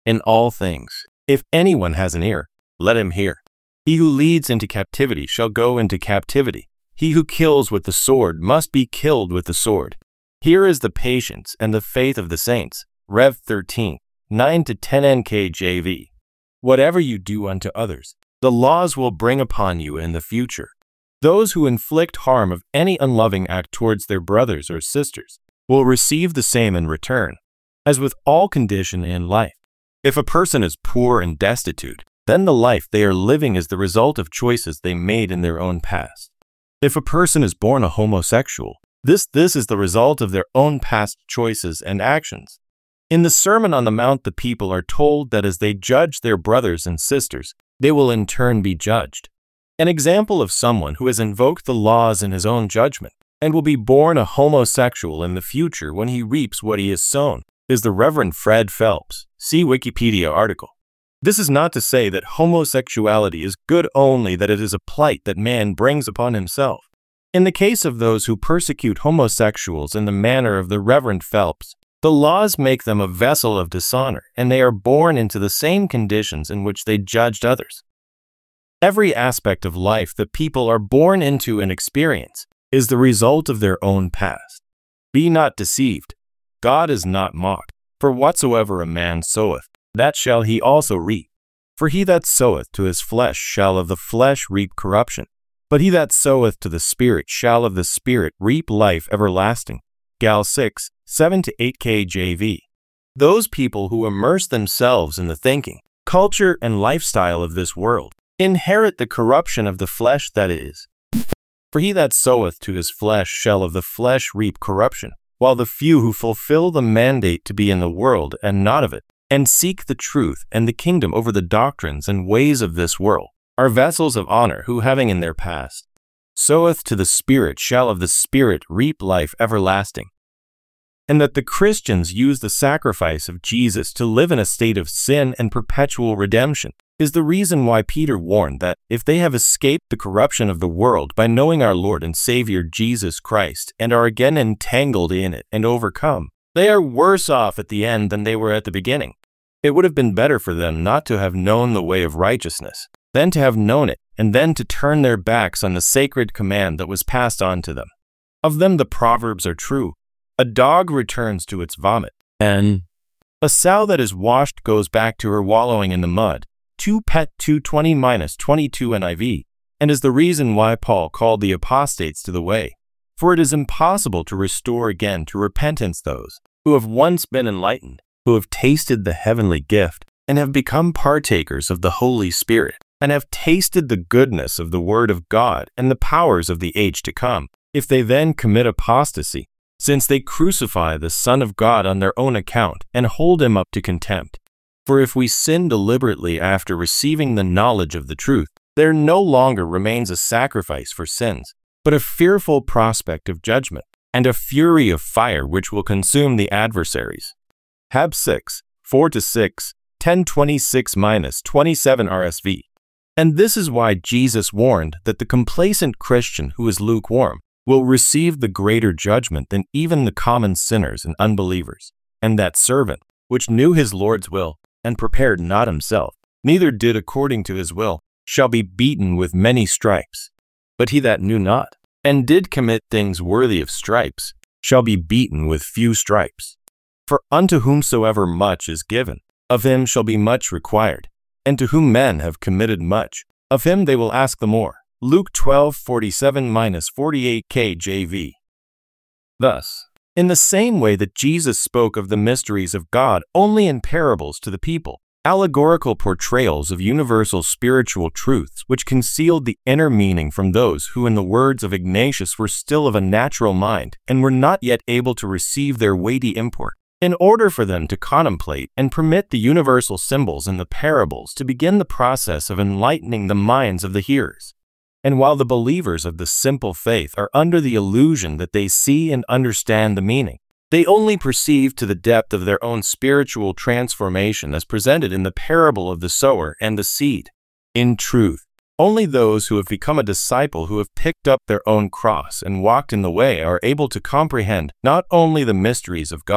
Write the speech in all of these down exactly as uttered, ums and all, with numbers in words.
in all things. If anyone has an ear, let him hear. He who leads into captivity shall go into captivity. He who kills with the sword must be killed with the sword. Here is the patience and the faith of the saints. Rev thirteen, nine to ten N K J V. Whatever you do unto others, the laws will bring upon you in the future. Those who inflict harm of any unloving act towards their brothers or sisters will receive the same in return. As with all condition in life, if a person is poor and destitute, then the life they are living is the result of choices they made in their own past. If a person is born a homosexual, this, this is the result of their own past choices and actions. In the Sermon on the Mount, the people are told that as they judge their brothers and sisters, they will in turn be judged. An example of someone who has invoked the laws in his own judgment and will be born a homosexual in the future when he reaps what he has sown is the Reverend Fred Phelps. See Wikipedia article. This is not to say that homosexuality is good, only that it is a plight that man brings upon himself. In the case of those who persecute homosexuals in the manner of the Reverend Phelps, the laws make them a vessel of dishonor, and they are born into the same conditions in which they judged others. Every aspect of life that people are born into and experience is the result of their own past. Be not deceived. God is not mocked. For whatsoever a man soweth, that shall he also reap. For he that soweth to his flesh shall of the flesh reap corruption, but he that soweth to the Spirit shall of the Spirit reap life everlasting. Gal six, seven to eight K J V. Those people who immerse themselves in the thinking, culture, and lifestyle of this world inherit the corruption of the flesh, that is. For he that soweth to his flesh shall of the flesh reap corruption, while the few who fulfill the mandate to be in the world and not of it, and seek the truth and the kingdom over the doctrines and ways of this world, are vessels of honor, who having in their past soweth to the Spirit shall of the Spirit reap life everlasting. And that the Christians use the sacrifice of Jesus to live in a state of sin and perpetual redemption is the reason why Peter warned that if they have escaped the corruption of the world by knowing our Lord and Savior Jesus Christ and are again entangled in it and overcome, they are worse off at the end than they were at the beginning. It would have been better for them not to have known the way of righteousness than to have known it and then to turn their backs on the sacred command that was passed on to them. Of them the proverbs are true. A dog returns to its vomit, and a sow that is washed goes back to her wallowing in the mud. two Pet two twenty to twenty-two N I V, and is the reason why Paul called the apostates to the way. For it is impossible to restore again to repentance those who have once been enlightened, who have tasted the heavenly gift, and have become partakers of the Holy Spirit, and have tasted the goodness of the Word of God and the powers of the age to come, if they then commit apostasy, since they crucify the Son of God on their own account and hold him up to contempt. For if we sin deliberately after receiving the knowledge of the truth, there no longer remains a sacrifice for sins, but a fearful prospect of judgment, and a fury of fire which will consume the adversaries. Hab six, four to six, ten twenty-six to twenty-seven R S V. And this is why Jesus warned that the complacent Christian who is lukewarm will receive the greater judgment than even the common sinners and unbelievers, and that servant, which knew his Lord's will, and prepared not himself, neither did according to his will, shall be beaten with many stripes. But he that knew not, and did commit things worthy of stripes, shall be beaten with few stripes. For unto whomsoever much is given, of him shall be much required, and to whom men have committed much, of him they will ask the more. Luke twelve forty-seven to forty-eight K J V. Thus, in the same way that Jesus spoke of the mysteries of God only in parables to the people, allegorical portrayals of universal spiritual truths which concealed the inner meaning from those who, in the words of Ignatius, were still of a natural mind and were not yet able to receive their weighty import, in order for them to contemplate and permit the universal symbols in the parables to begin the process of enlightening the minds of the hearers. And while the believers of the simple faith are under the illusion that they see and understand the meaning, they only perceive to the depth of their own spiritual transformation as presented in the parable of the sower and the seed. In truth, only those who have become a disciple, who have picked up their own cross and walked in the way, are able to comprehend not only the mysteries of God,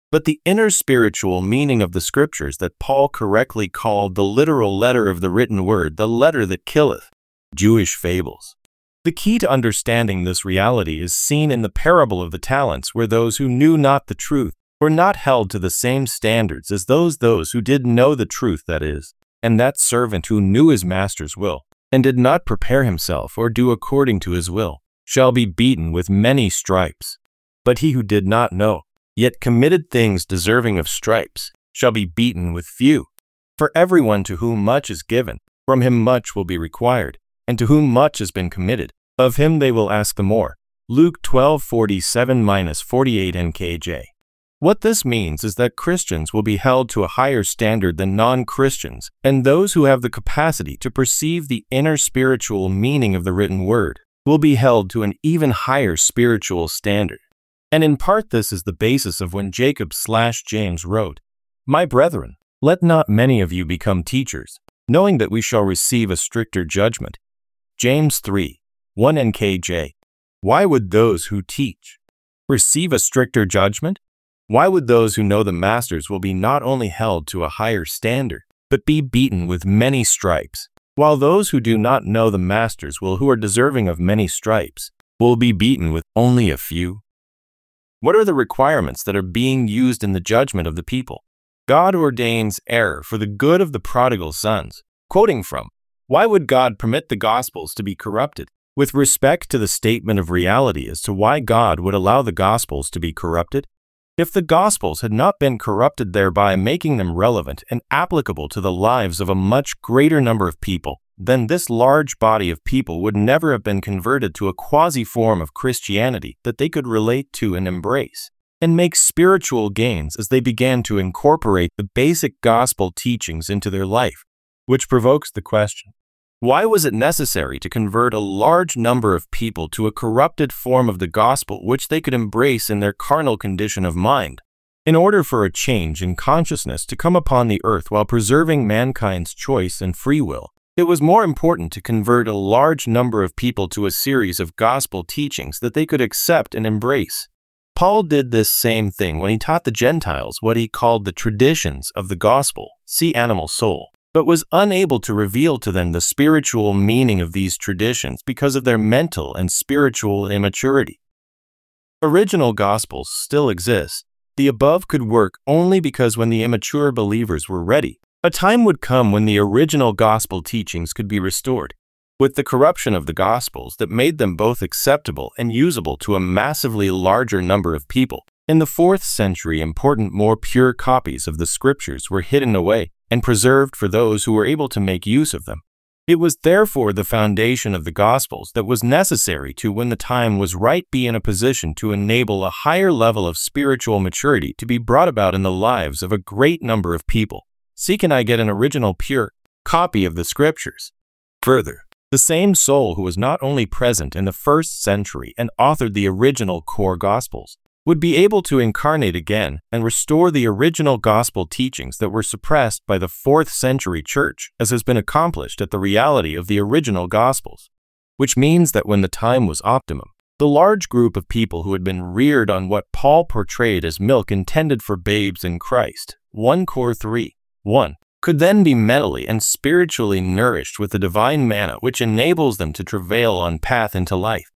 but the inner spiritual meaning of the scriptures that Paul correctly called the literal letter of the written word, the letter that killeth. Jewish fables. The key to understanding this reality is seen in the parable of the talents, where those who knew not the truth were not held to the same standards as those those who did know the truth, that is, and that servant who knew his master's will, and did not prepare himself or do according to his will, shall be beaten with many stripes. But he who did not know, yet committed things deserving of stripes, shall be beaten with few. For everyone to whom much is given, from him much will be required, and to whom much has been committed, of him they will ask the more. Luke twelve forty-seven to forty-eight N K J. What this means is that Christians will be held to a higher standard than non-Christians, and those who have the capacity to perceive the inner spiritual meaning of the written word will be held to an even higher spiritual standard. And in part this is the basis of when Jacob slash James wrote, "My brethren, let not many of you become teachers, knowing that we shall receive a stricter judgment." James three one N K J. Why would those who teach receive a stricter judgment? Why would those who know the masters will be not only held to a higher standard, but be beaten with many stripes, while those who do not know the masters will, who are deserving of many stripes, will be beaten with only a few? What are the requirements that are being used in the judgment of the people? God ordains error for the good of the prodigal sons. Quoting from, "Why would God permit the Gospels to be corrupted?" With respect to the statement of reality as to why God would allow the Gospels to be corrupted, if the Gospels had not been corrupted, thereby making them relevant and applicable to the lives of a much greater number of people, then this large body of people would never have been converted to a quasi-form of Christianity that they could relate to and embrace, and make spiritual gains as they began to incorporate the basic gospel teachings into their life. Which provokes the question, why was it necessary to convert a large number of people to a corrupted form of the gospel which they could embrace in their carnal condition of mind? In order for a change in consciousness to come upon the earth while preserving mankind's choice and free will, it was more important to convert a large number of people to a series of gospel teachings that they could accept and embrace. Paul did this same thing when he taught the Gentiles what he called the traditions of the gospel, see Animal Soul, but was unable to reveal to them the spiritual meaning of these traditions because of their mental and spiritual immaturity. Original gospels still exist. The above could work only because when the immature believers were ready, a time would come when the original gospel teachings could be restored. With the corruption of the gospels that made them both acceptable and usable to a massively larger number of people, in the fourth century important more pure copies of the scriptures were hidden away and preserved for those who were able to make use of them. It was therefore the foundation of the Gospels that was necessary to, when the time was right, be in a position to enable a higher level of spiritual maturity to be brought about in the lives of a great number of people. See, can I get an original pure copy of the Scriptures? Further, the same soul who was not only present in the first century and authored the original core Gospels would be able to incarnate again and restore the original gospel teachings that were suppressed by the fourth century church, as has been accomplished at the reality of the original gospels. Which means that when the time was optimum, the large group of people who had been reared on what Paul portrayed as milk intended for babes in Christ, First Corinthians three one, could then be mentally and spiritually nourished with the divine manna which enables them to travail on path into life.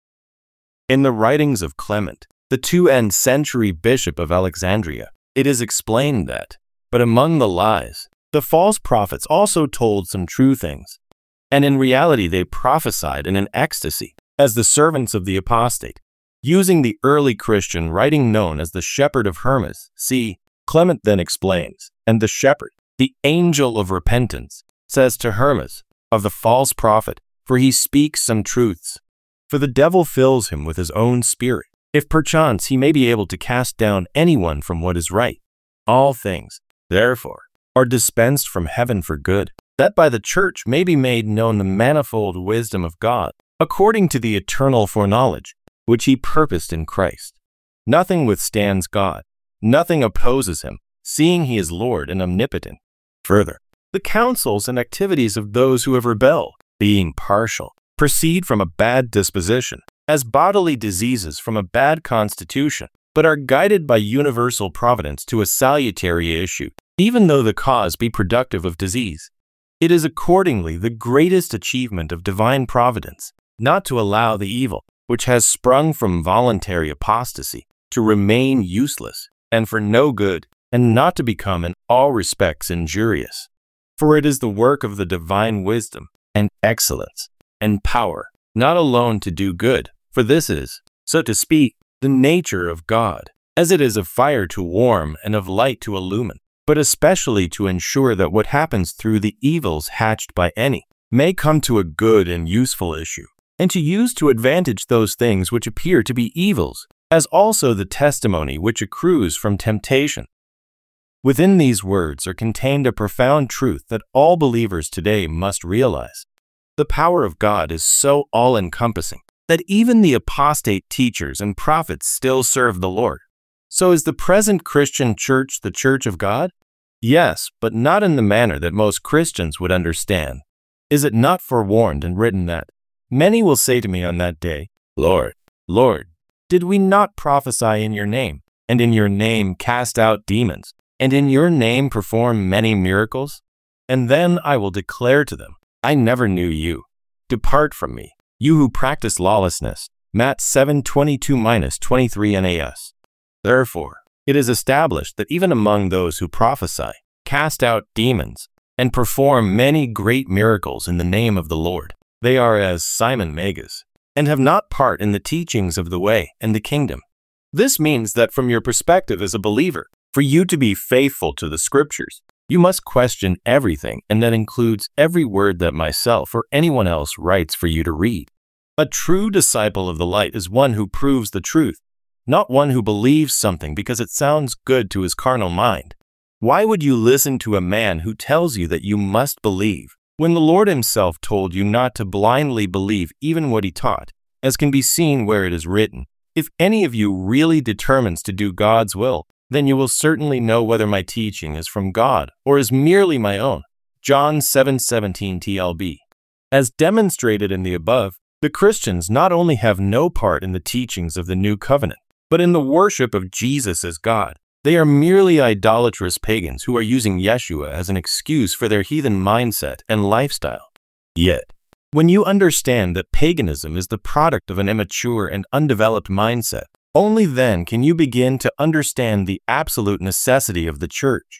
In the writings of Clement, the second century bishop of Alexandria, it is explained that, but among the lies, the false prophets also told some true things, and in reality they prophesied in an ecstasy, as the servants of the apostate, using the early Christian writing known as the Shepherd of Hermas. See, Clement then explains, and the shepherd, the angel of repentance, says to Hermas, of the false prophet, for he speaks some truths. For the devil fills him with his own spirit, if perchance he may be able to cast down anyone from what is right. All things, therefore, are dispensed from heaven for good, that by the church may be made known the manifold wisdom of God, according to the eternal foreknowledge, which he purposed in Christ. Nothing withstands God, nothing opposes him, seeing he is Lord and omnipotent. Further, the counsels and activities of those who have rebelled, being partial, proceed from a bad disposition, as bodily diseases from a bad constitution, but are guided by universal providence to a salutary issue, even though the cause be productive of disease. It is accordingly the greatest achievement of divine providence not to allow the evil, which has sprung from voluntary apostasy, to remain useless and for no good, and not to become in all respects injurious. For it is the work of the divine wisdom and excellence and power, not alone to do good, for this is, so to speak, the nature of God, as it is of fire to warm and of light to illumine, but especially to ensure that what happens through the evils hatched by any may come to a good and useful issue, and to use to advantage those things which appear to be evils, as also the testimony which accrues from temptation. Within these words are contained a profound truth that all believers today must realize. The power of God is so all-encompassing that even the apostate teachers and prophets still serve the Lord. So is the present Christian church the church of God? Yes, but not in the manner that most Christians would understand. Is it not forewarned and written that many will say to me on that day, Lord, Lord, did we not prophesy in your name, and in your name cast out demons, and in your name perform many miracles? And then I will declare to them, I never knew you. Depart from me, you who practice lawlessness. Matt seven twenty-two to twenty-three N A S. Therefore, it is established that even among those who prophesy, cast out demons, and perform many great miracles in the name of the Lord, they are as Simon Magus, and have not part in the teachings of the way and the kingdom. This means that from your perspective as a believer, for you to be faithful to the scriptures, you must question everything, and that includes every word that myself or anyone else writes for you to read. A true disciple of the light is one who proves the truth, not one who believes something because it sounds good to his carnal mind. Why would you listen to a man who tells you that you must believe, when the Lord himself told you not to blindly believe even what he taught, as can be seen where it is written, if any of you really determines to do God's will, then you will certainly know whether my teaching is from God or is merely my own. John seven seventeen T L B. As demonstrated in the above, the Christians not only have no part in the teachings of the new covenant, but in the worship of Jesus as God. They are merely idolatrous pagans who are using Yeshua as an excuse for their heathen mindset and lifestyle. Yet, when you understand that paganism is the product of an immature and undeveloped mindset, only then can you begin to understand the absolute necessity of the church.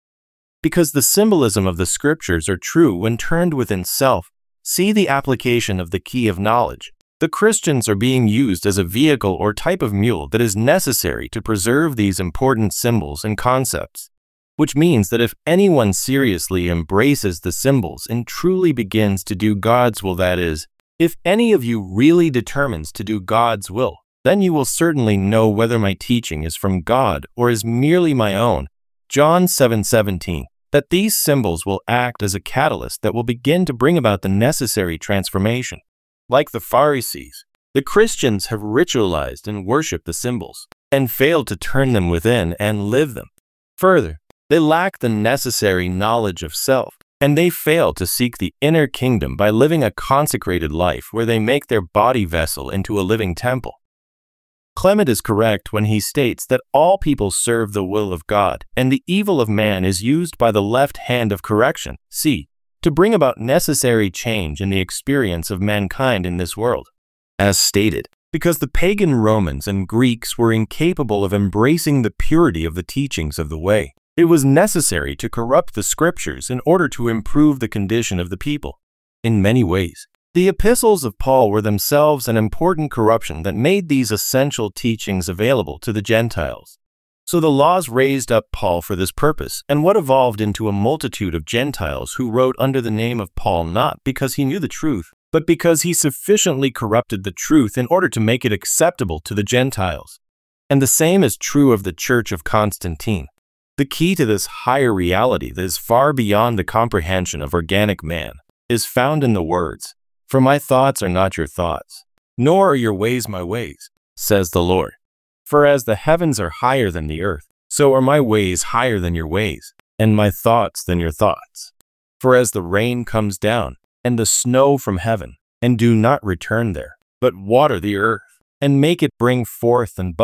Because the symbolism of the scriptures are true when turned within self, see the application of the key of knowledge. The Christians are being used as a vehicle or type of mule that is necessary to preserve these important symbols and concepts, which means that if anyone seriously embraces the symbols and truly begins to do God's will, that is, if any of you really determines to do God's will, then you will certainly know whether my teaching is from God or is merely my own. John seven seventeen. That these symbols will act as a catalyst that will begin to bring about the necessary transformation. Like the Pharisees, the Christians have ritualized and worshipped the symbols, and failed to turn them within and live them. Further, they lack the necessary knowledge of self, and they fail to seek the inner kingdom by living a consecrated life where they make their body vessel into a living temple. Clement is correct when he states that all people serve the will of God, and the evil of man is used by the left hand of correction, see, to bring about necessary change in the experience of mankind in this world. As stated, because the pagan Romans and Greeks were incapable of embracing the purity of the teachings of the way, it was necessary to corrupt the scriptures in order to improve the condition of the people. In many ways, the epistles of Paul were themselves an important corruption that made these essential teachings available to the Gentiles. So the laws raised up Paul for this purpose, and what evolved into a multitude of Gentiles who wrote under the name of Paul not because he knew the truth, but because he sufficiently corrupted the truth in order to make it acceptable to the Gentiles. And the same is true of the Church of Constantine. The key to this higher reality that is far beyond the comprehension of organic man is found in the words, "For my thoughts are not your thoughts, nor are your ways my ways, says the Lord. For as the heavens are higher than the earth, so are my ways higher than your ways, and my thoughts than your thoughts. For as the rain comes down, and the snow from heaven, and do not return there, but water the earth, and make it bring forth and bud,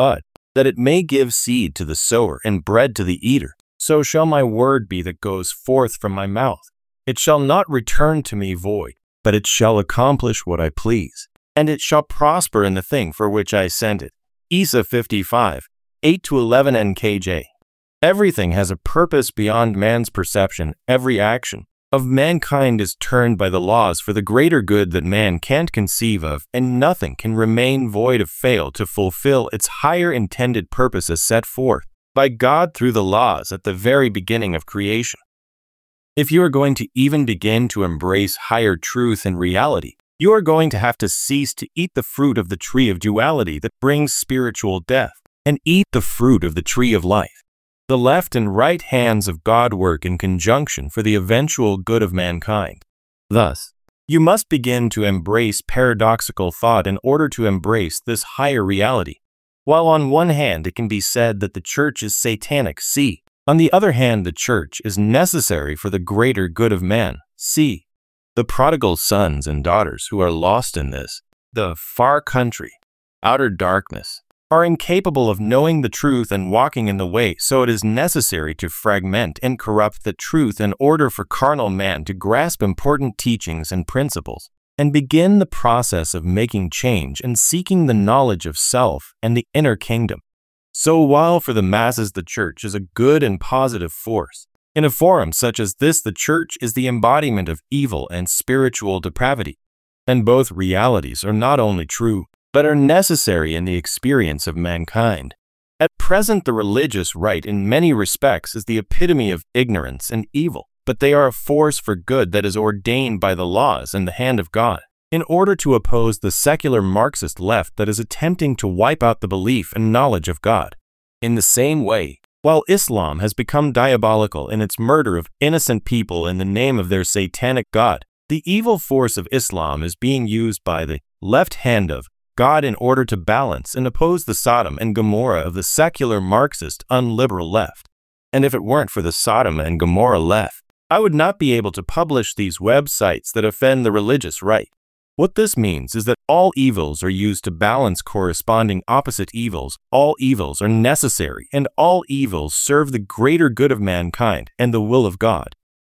that it may give seed to the sower and bread to the eater. So shall my word be that goes forth from my mouth. It shall not return to me void, but it shall accomplish what I please, and it shall prosper in the thing for which I sent it. Isa fifty-five, eight to eleven N K J. Everything has a purpose beyond man's perception. Every action of mankind is turned by the laws for the greater good that man can't conceive of, and nothing can remain void of fail to fulfill its higher intended purpose as set forth by God through the laws at the very beginning of creation. If you are going to even begin to embrace higher truth and reality, you are going to have to cease to eat the fruit of the tree of duality that brings spiritual death, and eat the fruit of the tree of life. The left and right hands of God work in conjunction for the eventual good of mankind. Thus, you must begin to embrace paradoxical thought in order to embrace this higher reality. While on one hand it can be said that the church is satanic, see. On the other hand, the church is necessary for the greater good of man, see. The prodigal sons and daughters who are lost in this, the far country, outer darkness, are incapable of knowing the truth and walking in the way, so it is necessary to fragment and corrupt the truth in order for carnal man to grasp important teachings and principles, and begin the process of making change and seeking the knowledge of self and the inner kingdom. So while for the masses the church is a good and positive force, in a forum such as this the church is the embodiment of evil and spiritual depravity, and both realities are not only true, but are necessary in the experience of mankind. At present, the religious right in many respects is the epitome of ignorance and evil, but they are a force for good that is ordained by the laws and the hand of God, in order to oppose the secular Marxist left that is attempting to wipe out the belief and knowledge of God. In the same way, while Islam has become diabolical in its murder of innocent people in the name of their satanic God, the evil force of Islam is being used by the left hand of God in order to balance and oppose the Sodom and Gomorrah of the secular Marxist unliberal left. And if it weren't for the Sodom and Gomorrah left, I would not be able to publish these websites that offend the religious right. What this means is that all evils are used to balance corresponding opposite evils. All evils are necessary, and all evils serve the greater good of mankind and the will of God.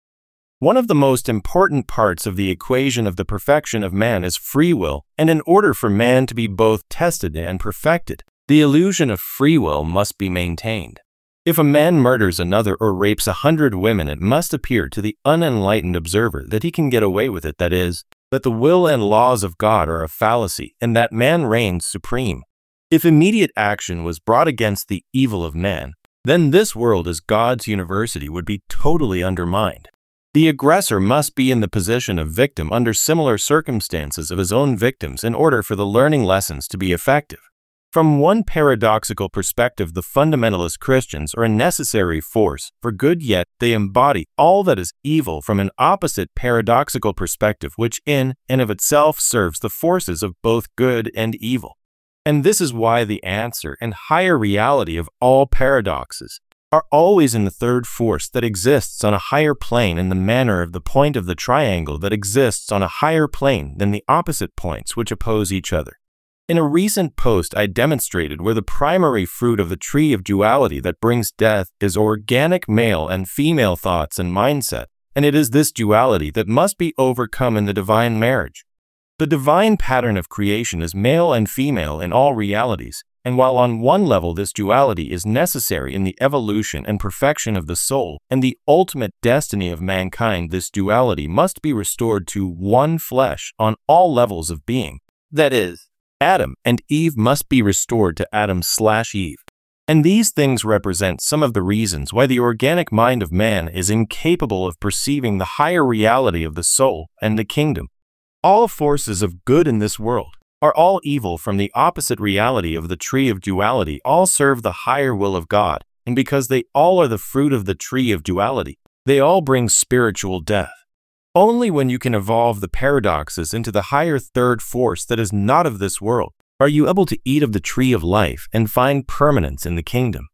One of the most important parts of the equation of the perfection of man is free will, and in order for man to be both tested and perfected, the illusion of free will must be maintained. If a man murders another or rapes a hundred women, it must appear to the unenlightened observer that he can get away with it, that is, that the will and laws of God are a fallacy, and that man reigns supreme. If immediate action was brought against the evil of man, then this world as God's university would be totally undermined. The aggressor must be in the position of victim under similar circumstances of his own victims in order for the learning lessons to be effective. From one paradoxical perspective, the fundamentalist Christians are a necessary force for good, yet they embody all that is evil from an opposite paradoxical perspective, which in and of itself serves the forces of both good and evil. And this is why the answer and higher reality of all paradoxes are always in the third force that exists on a higher plane, in the manner of the point of the triangle that exists on a higher plane than the opposite points which oppose each other. In a recent post, I demonstrated where the primary fruit of the tree of duality that brings death is organic male and female thoughts and mindset, and it is this duality that must be overcome in the divine marriage. The divine pattern of creation is male and female in all realities, and while on one level this duality is necessary in the evolution and perfection of the soul and the ultimate destiny of mankind, this duality must be restored to one flesh on all levels of being. That is, Adam and Eve must be restored to Adam slash Eve. And these things represent some of the reasons why the organic mind of man is incapable of perceiving the higher reality of the soul and the kingdom. All forces of good in this world are all evil from the opposite reality of the tree of duality. All serve the higher will of God, and because they all are the fruit of the tree of duality, they all bring spiritual death. Only when you can evolve the paradoxes into the higher third force that is not of this world are you able to eat of the tree of life and find permanence in the kingdom.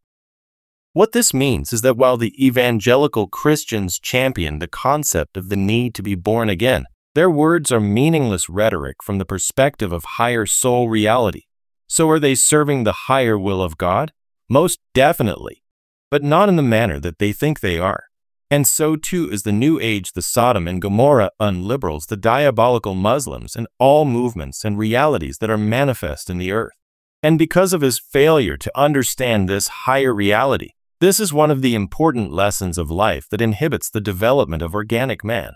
What this means is that while the evangelical Christians champion the concept of the need to be born again, their words are meaningless rhetoric from the perspective of higher soul reality. So are they serving the higher will of God? Most definitely, but not in the manner that they think they are. And so too is the New Age, the Sodom and Gomorrah unliberals, the diabolical Muslims, and all movements and realities that are manifest in the earth. And because of his failure to understand this higher reality, this is one of the important lessons of life that inhibits the development of organic man.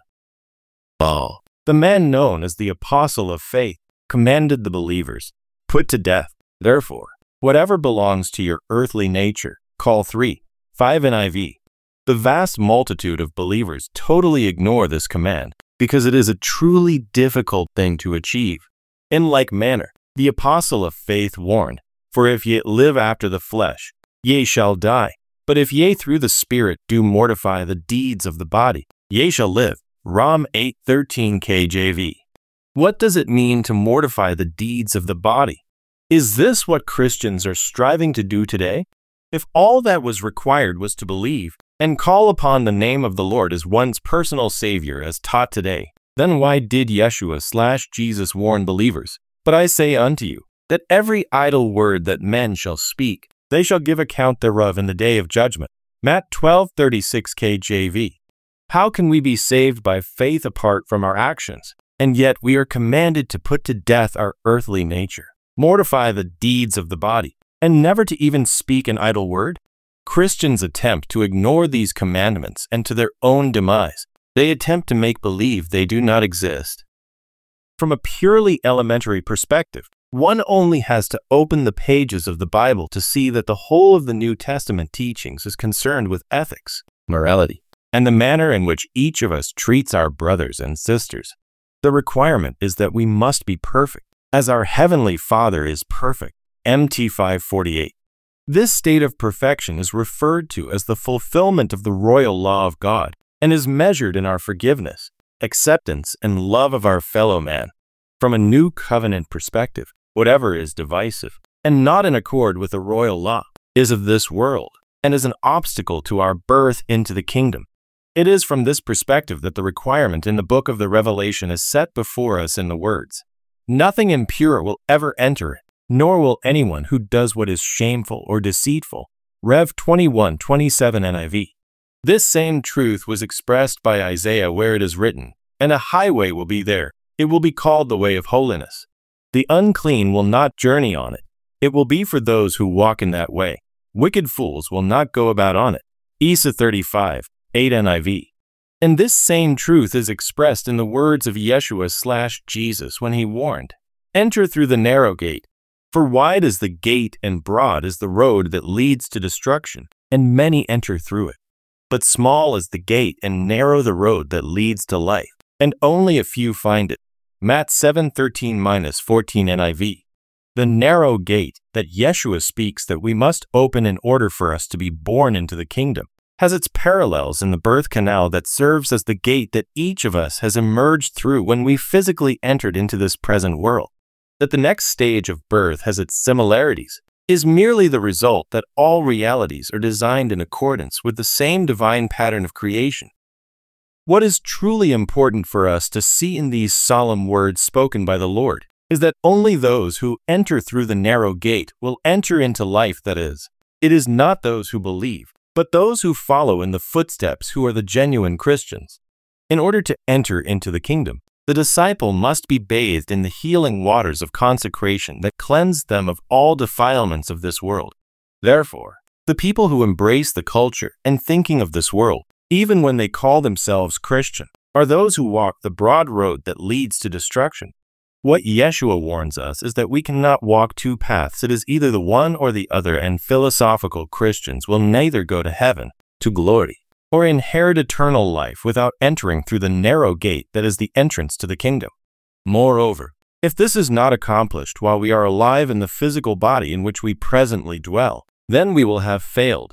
Paul, the man known as the Apostle of Faith, commanded the believers, "Put to death, therefore, whatever belongs to your earthly nature." Call three, five N I V. The vast multitude of believers totally ignore this command because it is a truly difficult thing to achieve. In like manner, the Apostle of Faith warned, "For if ye live after the flesh, ye shall die. But if ye through the Spirit do mortify the deeds of the body, ye shall live." Rom eight thirteen K J V. What does it mean to mortify the deeds of the body? Is this what Christians are striving to do today? If all that was required was to believe and call upon the name of the Lord as one's personal Savior as taught today, then why did Yeshua slash Jesus warn believers? "But I say unto you, that every idle word that men shall speak, they shall give account thereof in the day of judgment." Matt twelve thirty-six K J V. How can we be saved by faith apart from our actions? And yet we are commanded to put to death our earthly nature, mortify the deeds of the body, and never to even speak an idle word? Christians attempt to ignore these commandments, and to their own demise, they attempt to make believe they do not exist. From a purely elementary perspective, one only has to open the pages of the Bible to see that the whole of the New Testament teachings is concerned with ethics, morality, and the manner in which each of us treats our brothers and sisters. The requirement is that we must be perfect, as our Heavenly Father is perfect. M T five forty-eight. This state of perfection is referred to as the fulfillment of the royal law of God, and is measured in our forgiveness, acceptance, and love of our fellow man. From a new covenant perspective, whatever is divisive, and not in accord with the royal law, is of this world, and is an obstacle to our birth into the kingdom. It is from this perspective that the requirement in the book of the Revelation is set before us in the words, "Nothing impure will ever enter it, nor will anyone who does what is shameful or deceitful." Rev twenty-one twenty-seven N I V. This same truth was expressed by Isaiah, where it is written, "And a highway will be there. It will be called the way of holiness. The unclean will not journey on it. It will be for those who walk in that way. Wicked fools will not go about on it." Isa thirty-five eight N I V. And this same truth is expressed in the words of Yeshua slash Jesus when he warned, "Enter through the narrow gate. For wide is the gate and broad is the road that leads to destruction, and many enter through it. But small is the gate and narrow the road that leads to life, and only a few find it." Matt seven thirteen to fourteen N I V. The narrow gate that Yeshua speaks that we must open in order for us to be born into the kingdom has its parallels in the birth canal that serves as the gate that each of us has emerged through when we physically entered into this present world. That the next stage of birth has its similarities is merely the result that all realities are designed in accordance with the same divine pattern of creation. What is truly important for us to see in these solemn words spoken by the Lord is that only those who enter through the narrow gate will enter into life, that is, it is not those who believe, but those who follow in the footsteps who are the genuine Christians. In order to enter into the kingdom, the disciple must be bathed in the healing waters of consecration that cleanse them of all defilements of this world. Therefore, the people who embrace the culture and thinking of this world, even when they call themselves Christian, are those who walk the broad road that leads to destruction. What Yeshua warns us is that we cannot walk two paths. It is either the one or the other, and philosophical Christians will neither go to heaven, to glory, or inherit eternal life without entering through the narrow gate that is the entrance to the kingdom. Moreover, if this is not accomplished while we are alive in the physical body in which we presently dwell, then we will have failed.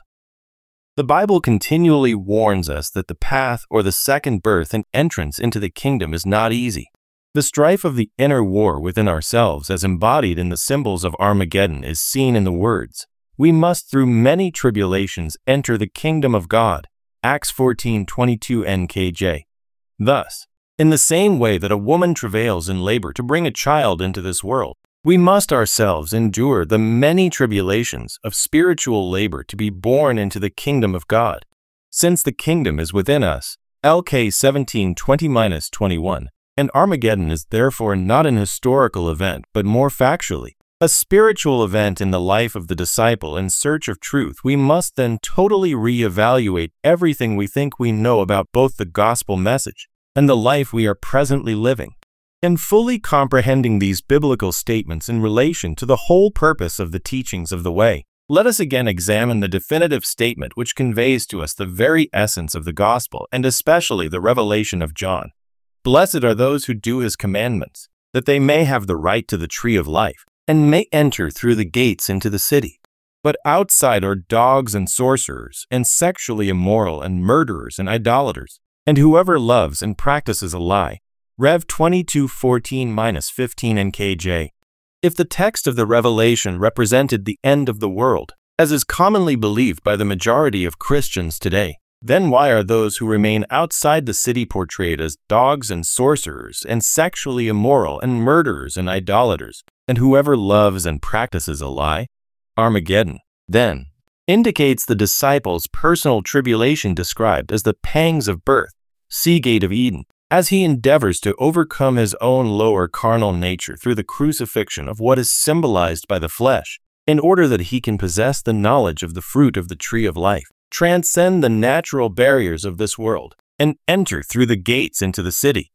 The Bible continually warns us that the path or the second birth and entrance into the kingdom is not easy. The strife of the inner war within ourselves, as embodied in the symbols of Armageddon, is seen in the words, "We must through many tribulations enter the kingdom of God." Acts fourteen twenty-two N K J. Thus, in the same way that a woman travails in labor to bring a child into this world, We must ourselves endure the many tribulations of spiritual labor to be born into the kingdom of God. Since the kingdom is within us, Luke seventeen twenty to twenty-one, and Armageddon is therefore not an historical event but more factually a spiritual event in the life of the disciple in search of truth, we must then totally re-evaluate everything we think we know about both the gospel message and the life we are presently living. In fully comprehending these biblical statements in relation to the whole purpose of the teachings of the way, let us again examine the definitive statement which conveys to us the very essence of the gospel and especially the revelation of John. Blessed are those who do his commandments, that they may have the right to the tree of life, and may enter through the gates into the city. But outside are dogs and sorcerers, and sexually immoral, and murderers and idolaters, and whoever loves and practices a lie. Rev twenty-two fourteen to fifteen N K J. If the text of the Revelation represented the end of the world, as is commonly believed by the majority of Christians today, then why are those who remain outside the city portrayed as dogs and sorcerers, and sexually immoral, and murderers and idolaters, and whoever loves and practices a lie? Armageddon, then, indicates the disciples' personal tribulation described as the pangs of birth, sea gate of Eden, as he endeavors to overcome his own lower carnal nature through the crucifixion of what is symbolized by the flesh, in order that he can possess the knowledge of the fruit of the tree of life, transcend the natural barriers of this world, and enter through the gates into the city.